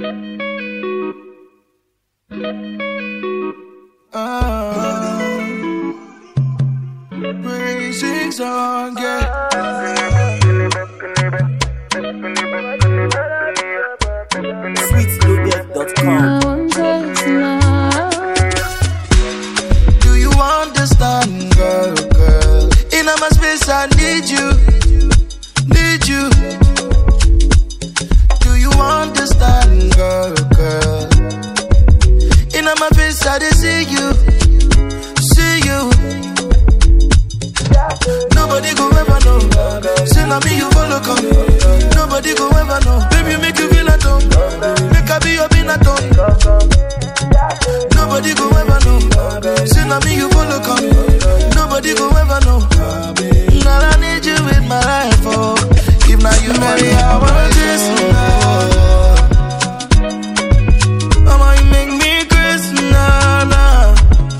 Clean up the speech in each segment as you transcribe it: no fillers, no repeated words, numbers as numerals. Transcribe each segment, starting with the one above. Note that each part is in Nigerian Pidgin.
Praising song, yeah. Sweetloaded.com. Do you understand, girl? In my space, I need you. Do you understand, girl? In my face, I see you. Nobody go ever know. Say na me you follow come. Nobody go ever know. Baby, make you feel at home. Make I be your binaton. Nobody go ever know. Say na me you follow come. Nobody go ever know. Now I need you in my life, oh. If now you marry, I want this now. Mama, you make me crazy now.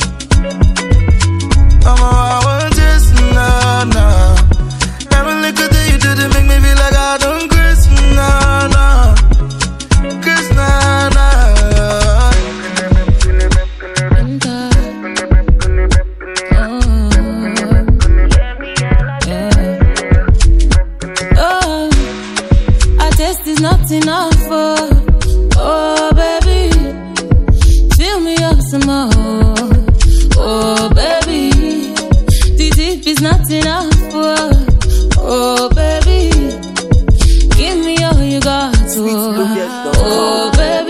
Mama, I want this now. Every little thing you do to make me feel like I don't Chris now. Chris now. Is not enough for, oh baby, fill me up some more, oh baby, the deep is not enough for, oh baby, give me all you got, oh baby.